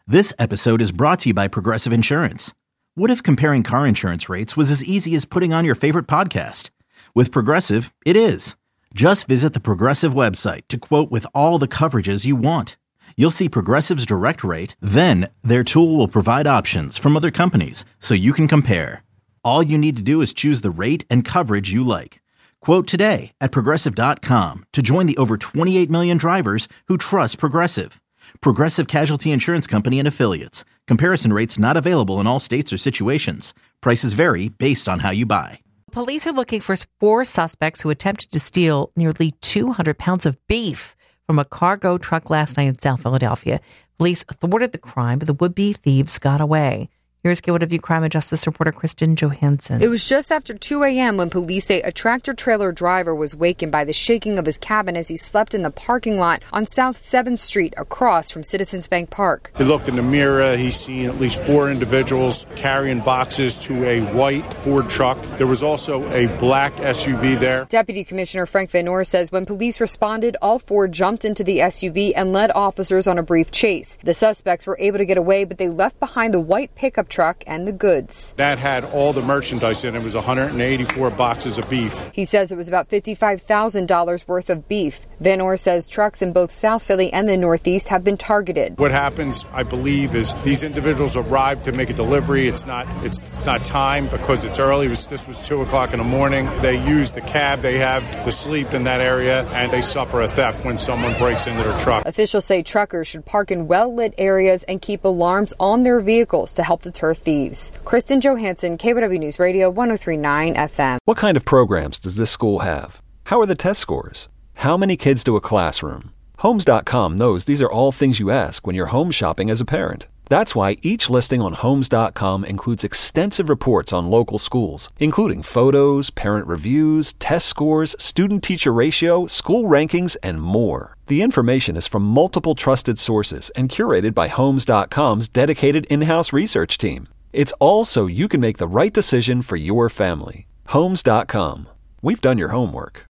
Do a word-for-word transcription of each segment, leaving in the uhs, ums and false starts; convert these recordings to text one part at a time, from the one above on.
This episode is brought to you by Progressive Insurance. What if comparing car insurance rates was as easy as putting on your favorite podcast? With Progressive, it is. Just visit the Progressive website to quote with all the coverages you want. You'll see Progressive's direct rate, then their tool will provide options from other companies so you can compare. All you need to do is choose the rate and coverage you like. Quote today at Progressive dot com to join the over twenty-eight million drivers who trust Progressive. Progressive Casualty Insurance Company and Affiliates. Comparison rates not available in all states or situations. Prices vary based on how you buy. Police are looking for four suspects who attempted to steal nearly two hundred pounds of beef from a cargo truck last night in South Philadelphia. Police thwarted the crime, but the would-be thieves got away. Here's K Y W Crime and Justice reporter Kristen Johansson. It was just after two a.m. when police say a tractor-trailer driver was wakened by the shaking of his cabin as he slept in the parking lot on South seventh Street across from Citizens Bank Park. He looked in the mirror. He's seen at least four individuals carrying boxes to a white Ford truck. There was also a black S U V there. Deputy Commissioner Frank Van Noor says when police responded, all four jumped into the S U V and led officers on a brief chase. The suspects were able to get away, but they left behind the white pickup truck and the goods. That had all the merchandise in it. It was one hundred eighty-four boxes of beef. He says it was about fifty-five thousand dollars worth of beef. Van Noor says trucks in both South Philly and the Northeast have been targeted. What happens, I believe, is these individuals arrived to make a delivery. It's not it's not time because it's early. It was, this was two o'clock in the morning. They use the cab they have to sleep in that area, and they suffer a theft when someone breaks into their truck. Officials say truckers should park in well-lit areas and keep alarms on their vehicles to help deter thieves. Kristen Johansson, K Y W News Radio, one oh three point nine F M. What kind of programs does this school have? How are the test scores? How many kids do a classroom? Homes dot com knows these are all things you ask when you're home shopping as a parent. That's why each listing on Homes dot com includes extensive reports on local schools, including photos, parent reviews, test scores, student-teacher ratio, school rankings, and more. The information is from multiple trusted sources and curated by Homes dot com's dedicated in-house research team. It's all so you can make the right decision for your family. Homes dot com. We've done your homework.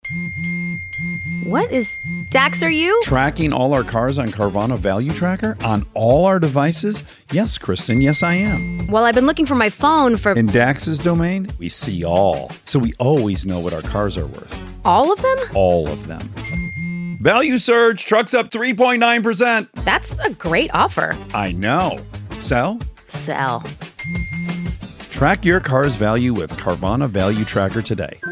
What is Dax, are you? Tracking all our cars on Carvana Value Tracker on all our devices? Yes, Kristen, yes I am. Well, I've been looking for my phone for... In Dax's domain, we see all. So we always know what our cars are worth. All of them? All of them. Value surge, trucks up three point nine percent. That's a great offer. I know. Sell? Sell. Track your car's value with Carvana Value Tracker today.